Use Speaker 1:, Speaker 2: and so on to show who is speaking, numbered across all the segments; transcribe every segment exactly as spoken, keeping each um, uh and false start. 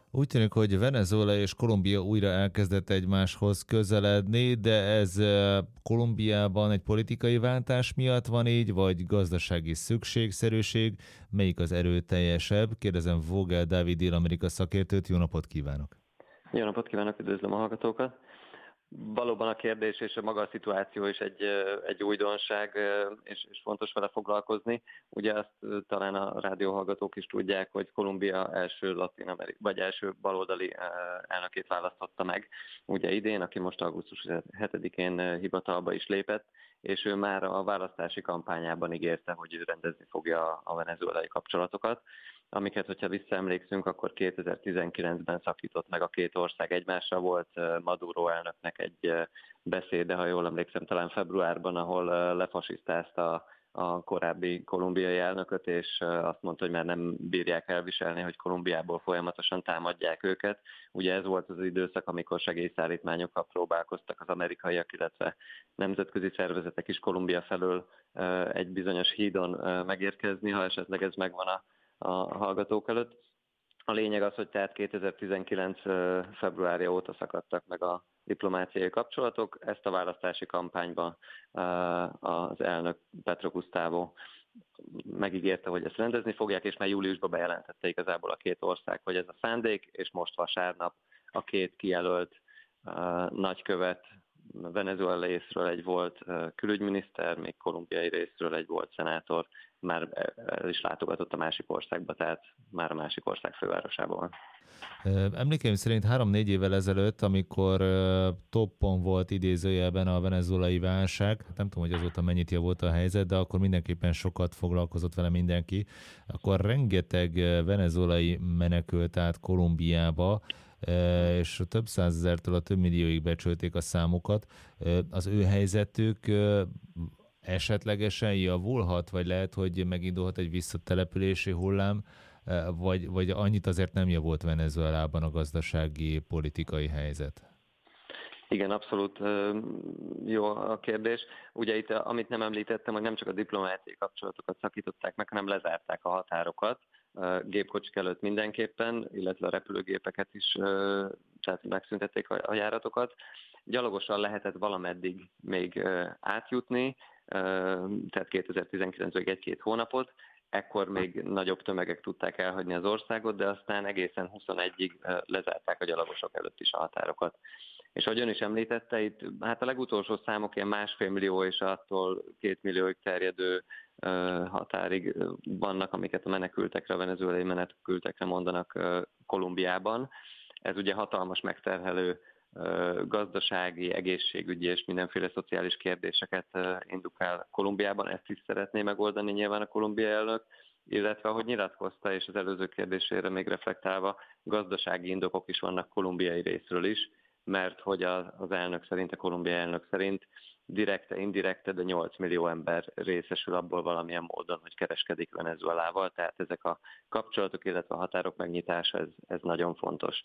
Speaker 1: Úgy tűnik, hogy Venezuela és Kolumbia újra elkezdett egymáshoz közeledni, de ez eh, Kolumbiában egy politikai váltás miatt van így, vagy gazdasági szükségszerűség? Melyik az erőteljesebb? Kérdezem Vogel Dávid Dél-Amerika szakértőt, jó napot kívánok!
Speaker 2: Jó napot kívánok, üdvözlöm a hallgatókat! Valóban a kérdés és a maga a szituáció is egy, egy újdonság, és, és fontos vele foglalkozni. Ugye azt talán a rádióhallgatók is tudják, hogy Kolumbia első latin amerikai, vagy első baloldali elnökét választotta meg, ugye idén, aki most augusztus hetedikén hivatalba is lépett, és ő már a választási kampányában ígérte, hogy ő rendezni fogja a venezuelai kapcsolatokat, amiket, hogyha visszaemlékszünk, akkor kétezer-tizenkilencben szakított meg a két ország egymásra. Volt Maduro elnöknek egy beszéde, ha jól emlékszem, talán februárban, ahol lefasisztázta a korábbi kolumbiai elnököt, és azt mondta, hogy már nem bírják elviselni, hogy Kolumbiából folyamatosan támadják őket. Ugye ez volt az időszak, amikor segélyszállítmányokkal próbálkoztak az amerikaiak, illetve nemzetközi szervezetek is Kolumbia felől egy bizonyos hídon megérkezni, ha esetleg ez megvan a a hallgatók előtt. A lényeg az, hogy tehát kétezer-tizenkilenc februárja óta szakadtak meg a diplomáciai kapcsolatok. Ezt a választási kampányban az elnök Petro Gustavo megígérte, hogy ezt rendezni fogják, és már júliusban bejelentette igazából a két ország, hogy ez a szándék, és most vasárnap a két kijelölt nagykövet, Venezuela részről egy volt külügyminiszter, még kolumbiai részről egy volt szenátor, már el is látogatott a másik országba, tehát már a másik ország fővárosában.
Speaker 1: Emlékeim szerint három-négy évvel ezelőtt, amikor toppon volt idézőjelben a venezuelai válság, nem tudom, hogy azóta mennyit javult a helyzet, de akkor mindenképpen sokat foglalkozott vele mindenki, akkor rengeteg venezuelai menekült át Kolumbiába, és több százezertől a több millióig becsülték a számukat. Az ő helyzetük esetlegesen javulhat, vagy lehet, hogy megindulhat egy visszatelepülési hullám, vagy, vagy annyit azért nem javult Venezuelában a gazdasági, politikai helyzet?
Speaker 2: Igen, abszolút jó a kérdés. Ugye itt, amit nem említettem, hogy nem csak a diplomáciai kapcsolatokat szakították meg, hanem lezárták a határokat, gépkocsik előtt mindenképpen, illetve a repülőgépeket is, tehát megszüntették a járatokat. Gyalogosan lehetett valameddig még átjutni, tehát kétezer-tizenkilencben egy-két hónapot, ekkor még nagyobb tömegek tudták elhagyni az országot, de aztán egészen huszonegyig lezárták a gyalogosok előtt is a határokat. És ahogy ön is említette, itt hát a legutolsó számok ilyen másfél millió és attól két millióig terjedő határig vannak, amiket a menekültekre, a venezuelai menekültekre mondanak Kolumbiában. Ez ugye hatalmas megterhelő gazdasági, egészségügyi és mindenféle szociális kérdéseket indukál Kolumbiában. Ezt is szeretné megoldani nyilván a kolumbiai elnök, illetve ahogy nyilatkozta, és az előző kérdésére még reflektálva, gazdasági indokok is vannak kolumbiai részről is, mert hogy az elnök szerint, a kolumbiai elnök szerint direkte, indirekte, de nyolc millió ember részesül abból valamilyen módon, hogy kereskedik Venezuelával, tehát ezek a kapcsolatok, illetve a határok megnyitása, ez, ez nagyon fontos.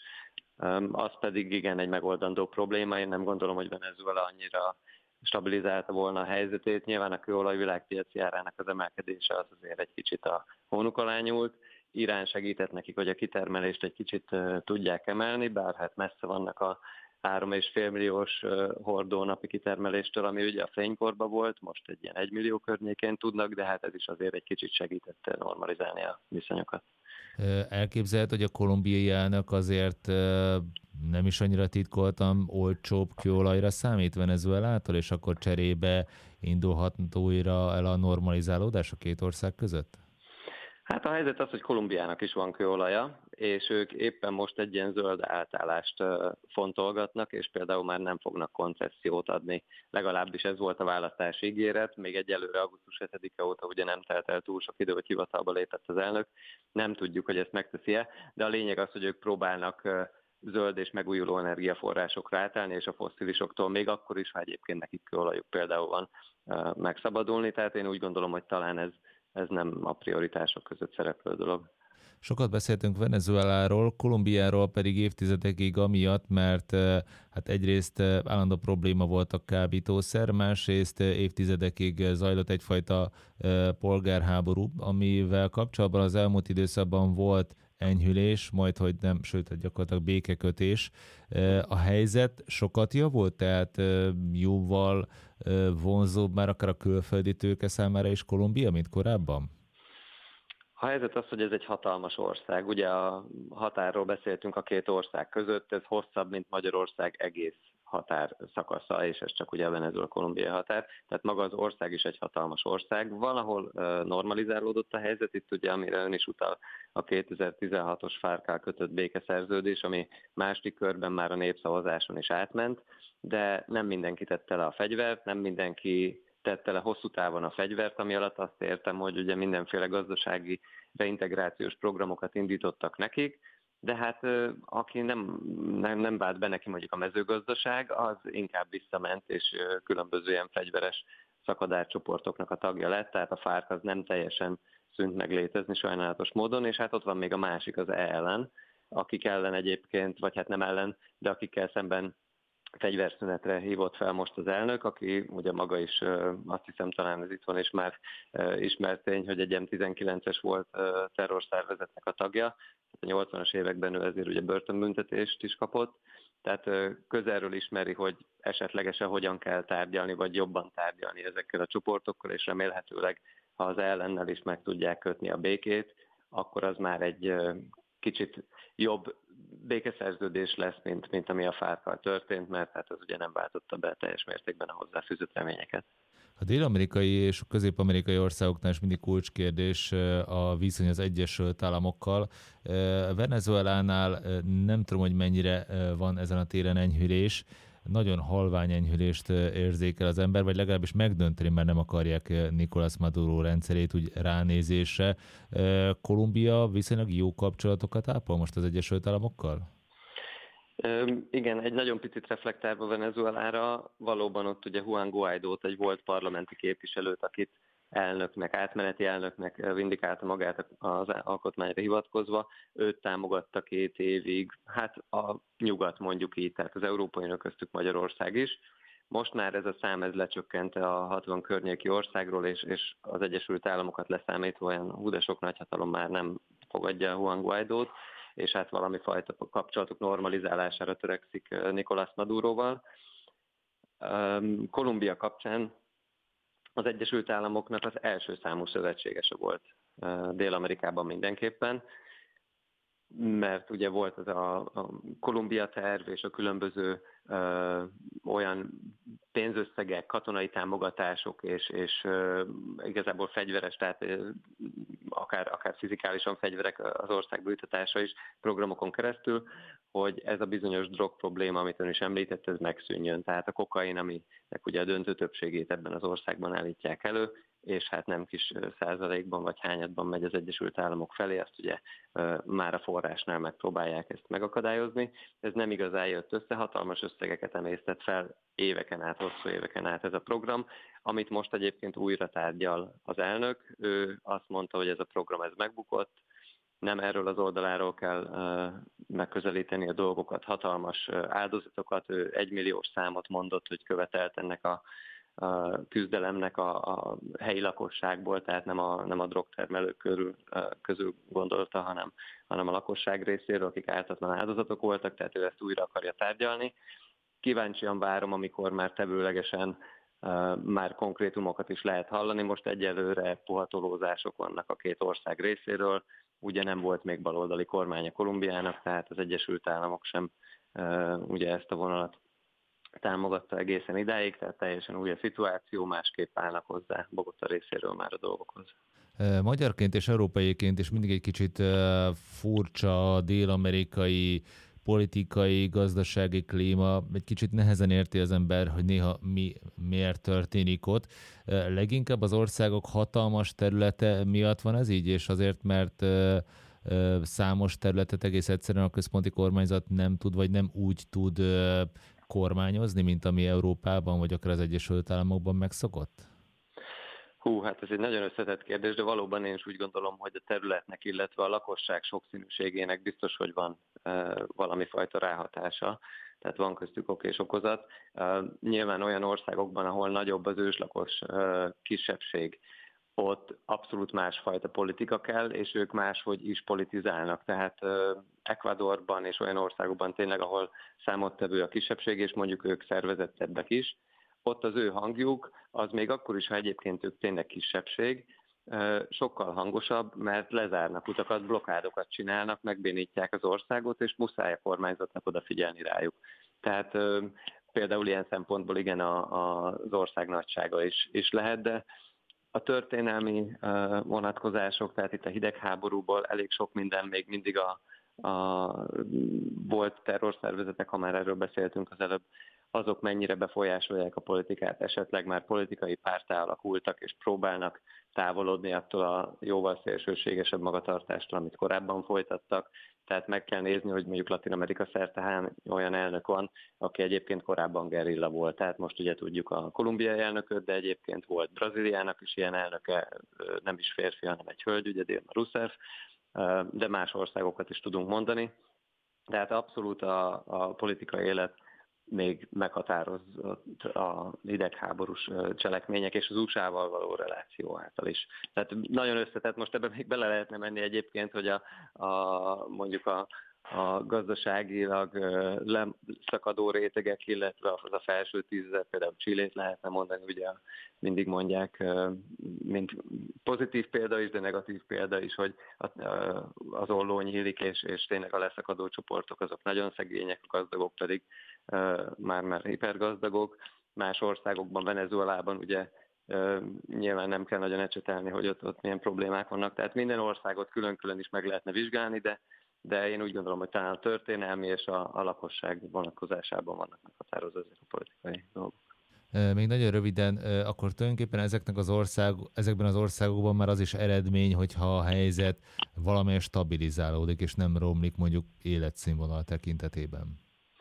Speaker 2: Az pedig igen egy megoldandó probléma, én nem gondolom, hogy Venezuela annyira stabilizálta volna a helyzetét. Nyilván a kőolaj világpiaci árának az emelkedése az azért egy kicsit a hónuk alá nyúlt. Irán segített nekik, hogy a kitermelést egy kicsit tudják emelni, bár hát messze vannak a három és fél milliós hordó napi kitermeléstől, ami ugye a fénykorban volt, most egy ilyen egy millió környékén tudnak, de hát ez is azért egy kicsit segítette normalizálni a viszonyokat.
Speaker 1: Elképzelhető, hogy a kolumbiai elnök azért nem is annyira titkoltan olcsóbb kőolajra számít Venezuelától, és akkor cserébe indulhat újra el a normalizálódás a két ország között?
Speaker 2: Hát a helyzet az, hogy Kolumbiának is van kőolaja, és ők éppen most egy ilyen zöld átállást fontolgatnak, és például már nem fognak koncessziót adni. Legalábbis ez volt a választási ígéret, még egyelőre augusztus hetedike óta ugye nem telt el túl sok idő, hogy hivatalba lépett az elnök. Nem tudjuk, hogy ezt megteszi-e, de a lényeg az, hogy ők próbálnak zöld és megújuló energiaforrásokra átállni, és a fosszilisoktól még akkor is, ha egyébként nekik kőolajuk például van, megszabadulni. Tehát én úgy gondolom, hogy talán ez ez nem a prioritások között szereplő dolog.
Speaker 1: Sokat beszéltünk Venezueláról, Kolumbiáról pedig évtizedekig amiatt, mert hát egyrészt állandó probléma volt a kábítószer, másrészt évtizedekig zajlott egyfajta polgárháború, amivel kapcsolatban az elmúlt időszakban volt enyhülés, majd hogy nem, sőt, gyakorlatilag békekötés. A helyzet sokat javult, tehát jóval vonzóbb már akár a külföldi tőke számára is Kolumbia, mint korábban?
Speaker 2: A helyzet az, hogy ez egy hatalmas ország. Ugye a határról beszéltünk a két ország között, ez hosszabb, mint Magyarország egész határ szakasza, és ez csak ugye a Venezuela-kolumbiai határ. Tehát maga az ország is egy hatalmas ország. Valahol normalizálódott a helyzet, itt ugye, amire ön is utal, a kétezer-tizenhatos fárkkal kötött békeszerződés, ami második körben már a népszavazáson is átment, de nem mindenki tette le a fegyvert, nem mindenki tette le hosszú távon a fegyvert, ami alatt azt értem, hogy ugye mindenféle gazdasági reintegrációs programokat indítottak nekik, de hát aki nem, nem, nem vált be neki mondjuk a mezőgazdaság, az inkább visszament, és különböző ilyen fegyveres szakadárcsoportoknak a tagja lett, tehát a fárk az nem teljesen szűnt meg létezni sajnálatos módon, és hát ott van még a másik, az E ellen, akik ellen egyébként, vagy hát nem ellen, de akikkel szemben fegyverszünetre hívott fel most az elnök, aki ugye maga is, azt hiszem talán ez itt van, és már ismert tény, hogy egy em tizenkilences volt terrorszervezetnek a tagja, tehát a nyolcvanas években ő ezért ugye börtönbüntetést is kapott, tehát közelről ismeri, hogy esetlegesen hogyan kell tárgyalni, vagy jobban tárgyalni ezekkel a csoportokkal, és remélhetőleg, ha az ellennel is meg tudják kötni a békét, akkor az már egy kicsit jobb békeszerződés lesz, mint, mint ami a fárkkal történt, mert hát az ugye nem váltotta be teljes mértékben a hozzáfűzött reményeket.
Speaker 1: A dél-amerikai és a közép-amerikai országoknál is mindig kulcskérdés a viszony az Egyesült Államokkal. Venezuelánál nem tudom, hogy mennyire van ezen a téren enyhülés, nagyon halvány enyhülést érzékel az ember, vagy legalábbis megdönteni, mert nem akarják Nicolás Maduro rendszerét úgy ránézésre. Kolumbia viszonylag jó kapcsolatokat ápol most az Egyesült Államokkal?
Speaker 2: Igen, egy nagyon picit reflektálva Venezuelára, valóban ott ugye Juan Guaidót, egy volt parlamenti képviselőt, akit elnöknek, átmeneti elnöknek vindikálta magát az alkotmányra hivatkozva, őt támogatta két évig, hát a nyugat mondjuk így, tehát az Európai Unió köztük Magyarország is. Most már ez a szám ez lecsökkent a hatvan környéki országról, és, és az Egyesült Államokat leszámítva olyan hú de sok nagyhatalom már nem fogadja Juan Guaidót, és hát valami fajta kapcsolatok normalizálására törekszik Nicolás Maduroval. Kolumbia kapcsán az Egyesült Államoknak az első számú szövetségese volt Dél-Amerikában mindenképpen, mert ugye volt ez a, a Kolumbia terv és a különböző ö, olyan pénzösszegek, katonai támogatások és, és ö, igazából fegyveres, tehát ö, akár, akár fizikálisan fegyverek az ország bújtatása is programokon keresztül, hogy ez a bizonyos drog probléma, amit ön is említett, ez megszűnjön. Tehát a kokain, aminek ugye a döntő többségét ebben az országban állítják elő, és hát nem kis százalékban vagy hányadban megy az Egyesült Államok felé, azt ugye már a forrásnál megpróbálják ezt megakadályozni. Ez nem igazán jött össze, hatalmas összegeket emésztett fel éveken át, hosszú éveken át ez a program, amit most egyébként újra tárgyal az elnök. Ő azt mondta, hogy ez a program ez megbukott, nem erről az oldaláról kell uh, megközelíteni a dolgokat, hatalmas uh, áldozatokat, ő egymilliós számot mondott, hogy követelt ennek a a küzdelemnek a, a helyi lakosságból, tehát nem a, nem a drogtermelők körül, közül gondolta, hanem, hanem a lakosság részéről, akik ártatlan áldozatok voltak, tehát ő ezt újra akarja tárgyalni. Kíváncsian várom, amikor már tevőlegesen uh, már konkrétumokat is lehet hallani. Most egyelőre puhatolózások vannak a két ország részéről, ugye nem volt még baloldali kormánya Kolumbiának, tehát az Egyesült Államok sem uh, ugye ezt a vonalat támogatta egészen idáig, tehát teljesen új a szituáció, másképp állnak hozzá Bogota részéről már a dolgokhoz.
Speaker 1: Magyarként és európaiként is mindig egy kicsit furcsa a dél-amerikai politikai, gazdasági klíma, egy kicsit nehezen érti az ember, hogy néha mi miért történik ott. Leginkább az országok hatalmas területe miatt van ez így, és azért, mert számos területet egész egyszerűen a központi kormányzat nem tud, vagy nem úgy tud kormányozni, mint ami Európában, vagy akár az Egyesült Államokban megszokott?
Speaker 2: Hú, hát ez egy nagyon összetett kérdés, de valóban én is úgy gondolom, hogy a területnek, illetve a lakosság sokszínűségének biztos, hogy van e, valami fajta ráhatása, tehát van köztük ok és okozat. E, nyilván olyan országokban, ahol nagyobb az őslakos e, kisebbség, ott abszolút másfajta politika kell, és ők máshogy is politizálnak. Tehát Ecuadorban és olyan országokban tényleg, ahol számottevő a kisebbség, és mondjuk ők szervezettebbek is, ott az ő hangjuk, az még akkor is, ha egyébként ők tényleg kisebbség, sokkal hangosabb, mert lezárnak utakat, blokkádokat csinálnak, megbénítják az országot, és muszáj a kormányzatnak odafigyelni rájuk. Tehát például ilyen szempontból igen a, a, az ország nagysága is, is lehet, de a történelmi vonatkozások, tehát itt a hidegháborúból elég sok minden még mindig a, a volt terrorszervezetek, ha már erről beszéltünk az előbb, azok mennyire befolyásolják a politikát, esetleg már politikai párttá alakultak, és próbálnak távolodni attól a jóval szélsőségesebb magatartástól, amit korábban folytattak. Tehát meg kell nézni, hogy mondjuk Latin-Amerika szerte hány olyan elnök van, aki egyébként korábban gerilla volt. Tehát most ugye tudjuk a kolumbiai elnököt, de egyébként volt Brazíliának is ilyen elnöke, nem is férfi, hanem egy hölgy, ugye Dilma Rousseff, de más országokat is tudunk mondani. Tehát abszolút a, a politikai élet még meghatározott a hidegháborús cselekmények és az u es á-val való reláció által is. Tehát nagyon összetett, most ebben még bele lehetne menni egyébként, hogy a, a mondjuk a, a gazdaságilag leszakadó rétegek, illetve az a felső tízezer, például Chilét lehetne mondani, ugye mindig mondják, mint pozitív példa is, de negatív példa is, hogy az olló nyílik, és, és tényleg a leszakadó csoportok azok nagyon szegények, a gazdagok pedig már-már hipergazdagok. Más országokban, Venezuelában ugye nyilván nem kell nagyon ecsetelni, hogy ott, ott milyen problémák vannak. Tehát minden országot külön-külön is meg lehetne vizsgálni, de, de én úgy gondolom, hogy talán a történelmi és a, a lakosság vonatkozásában vannak meghatározó ezek a politikai dolgok.
Speaker 1: Még nagyon röviden, akkor tulajdonképpen ezeknek az ország, ezekben az országokban már az is eredmény, hogyha a helyzet valamilyen stabilizálódik, és nem romlik mondjuk életszínvonal tekintetében.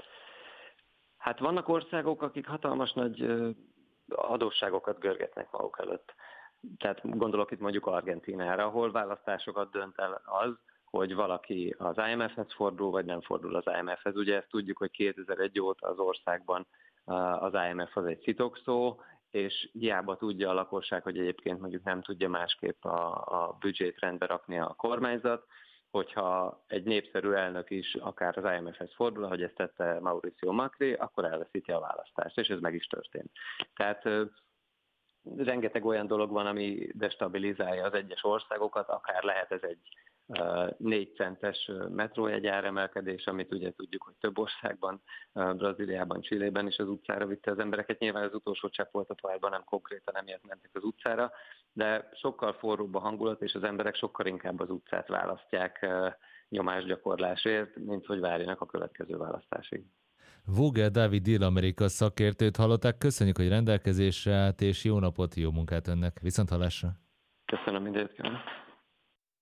Speaker 2: Hát vannak országok, akik hatalmas nagy adósságokat görgetnek maguk előtt. Tehát gondolok itt mondjuk Argentínára, ahol választásokat dönt el az, hogy valaki az i em ef-hez fordul, vagy nem fordul az i em ef-hez. Ugye ezt tudjuk, hogy kétezer-egy óta az országban az i em ef az egy szitokszó, és hiába tudja a lakosság, hogy egyébként mondjuk nem tudja másképp a, a büdzsét rendbe rakni a kormányzat, hogyha egy népszerű elnök is akár az i em ef-hez fordul, ahogy ezt tette Mauricio Macri, akkor elveszíti a választást, és ez meg is történt. Tehát rengeteg olyan dolog van, ami destabilizálja az egyes országokat, akár lehet ez egy négy centes metrójegy áremelkedés, amit ugye tudjuk, hogy több országban, Brazíliában, Chilében is az utcára vitte az embereket. Nyilván az utolsó csepp volt a továbbban, nem konkrétan emiatt mentek az utcára, de sokkal forróbb a hangulat, és az emberek sokkal inkább az utcát választják nyomásgyakorlásért, mint hogy várjanak a következő választásig.
Speaker 1: Vogel Dávid Dél-Amerika szakértőt hallották. Köszönjük, hogy rendelkezésre állt, és jó napot, jó munkát önnek. Viszonthallásra!
Speaker 2: Köszönöm, mindent kívánok!